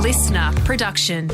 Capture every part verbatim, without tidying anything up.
listener production.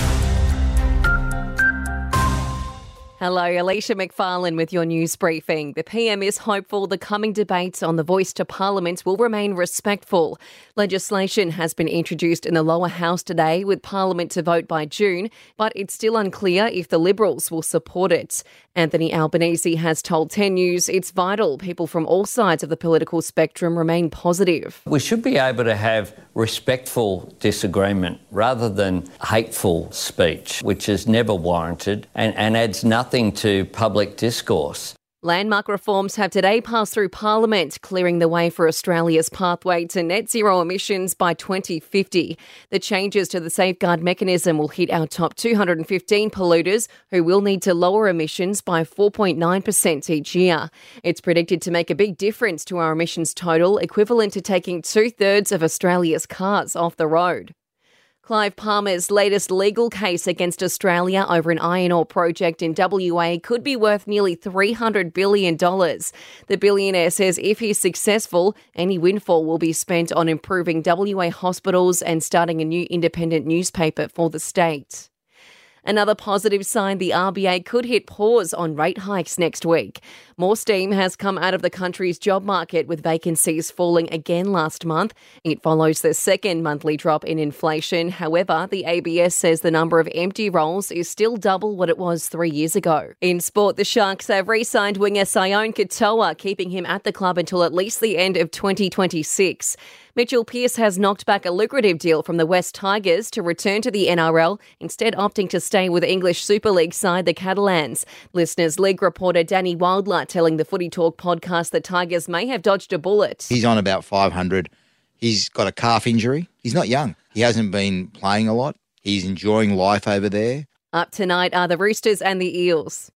Hello, Alicia McFarlane with your news briefing. The P M is hopeful the coming debates on the voice to Parliament will remain respectful. Legislation has been introduced in the lower house today with Parliament to vote by June, but it's still unclear if the Liberals will support it. Anthony Albanese has told ten News it's vital people from all sides of the political spectrum remain positive. We should be able to have respectful disagreement rather than hateful speech, which is never warranted and, and adds nothing to public discourse. Landmark reforms have today passed through Parliament, clearing the way for Australia's pathway to net zero emissions by twenty fifty. The changes to the safeguard mechanism will hit our top two hundred fifteen polluters who will need to lower emissions by four point nine percent each year. It's predicted to make a big difference to our emissions total, equivalent to taking two-thirds of Australia's cars off the road. Clive Palmer's latest legal case against Australia over an iron ore project in W A could be worth nearly three hundred billion dollars. The billionaire says if he's successful, any windfall will be spent on improving W A hospitals and starting a new independent newspaper for the state. Another positive sign, the R B A could hit pause on rate hikes next week. More steam has come out of the country's job market, with vacancies falling again last month. It follows the second monthly drop in inflation. However, the A B S says the number of empty roles is still double what it was three years ago. In sport, the Sharks have re-signed winger Sion Katoa, keeping him at the club until at least the end of twenty twenty-six. Mitchell Pearce has knocked back a lucrative deal from the West Tigers to return to the N R L, instead opting to stay with English Super League side the Catalans. Listeners, League reporter Danny Wildler telling the Footy Talk podcast that Tigers may have dodged a bullet. He's on about five hundred. He's got a calf injury. He's not young. He hasn't been playing a lot. He's enjoying life over there. Up tonight are the Roosters and the Eels.